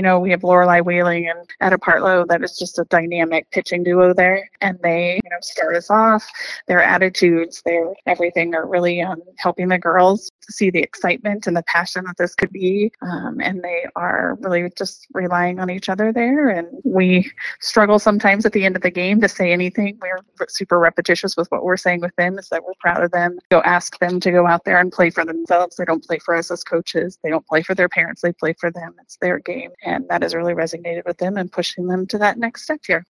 we have Lorelei Wheeling and Etta Partlow that is just a dynamic pitching duo there. And they, start us off. Their attitudes, their everything are really helping the girls to see the excitement and the passion that this could be. And they are really just relying on each other there. And we struggle sometimes at the end of the game to say anything. We're super repetitious with what we're saying with them, is that we're proud of them. Go ask them to go out there and play for themselves. They don't play for us as coaches. They don't play for their parents. They play for them. It's their game. And that has really resonated with them and pushing them to that next step here.